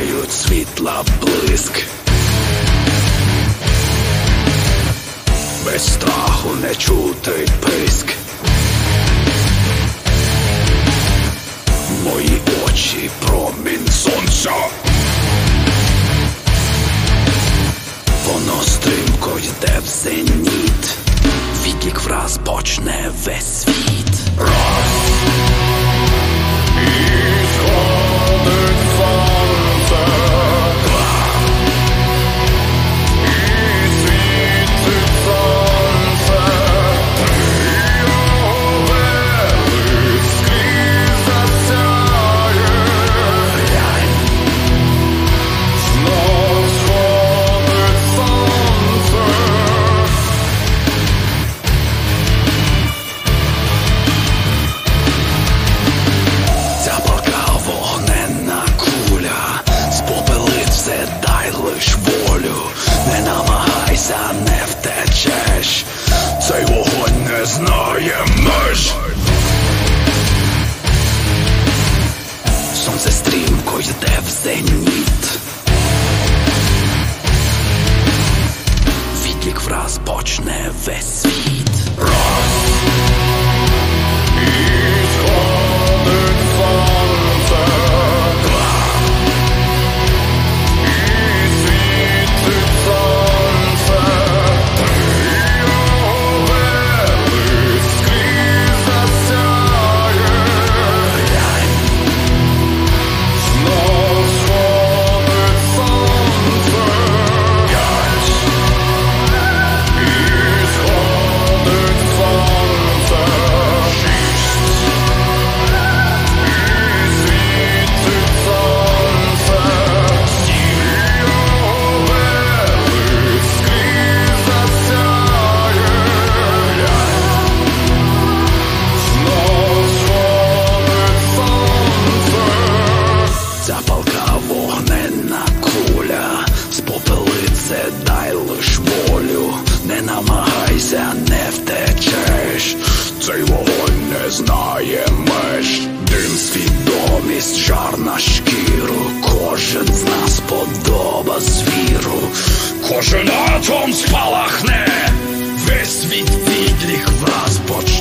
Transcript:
сяють світла блиск. Без страху не чути писк. Мої очі промінь сонця. Воно стрімко йде в зеніт. Відлік враз почне весь світ. Раз і сходить сонце. Два і світить сонце. Три обелиск скрізь засяє. Глянь, знов сходить сонце. Ця палка вогненна куля, спопелить все, дай лиш волю. Не намагайся, не втечеш, цей вогонь не знає меж. Сонце стрімко йде в зеніт. Відлік враз почне весь світ. Раз і сходить сонце. Два і світить сонце. Три обелиск скрізь засяє. Глянь, знов сходить сонце. П'ять і сходить сонце. Шість і світить сонце. Сім обелиск скрізь засяє. Глянь, знов сходить сонце. Ця палка вогненна куля, спопелить все, дай лиш волю. Не намагайся, не втечеш, цей вогонь не знає меж. Дим, свідомість, жар на шкіру, кожен з нас подоба звіру. Кожен атом спалахне, весь світ відлік враз почне.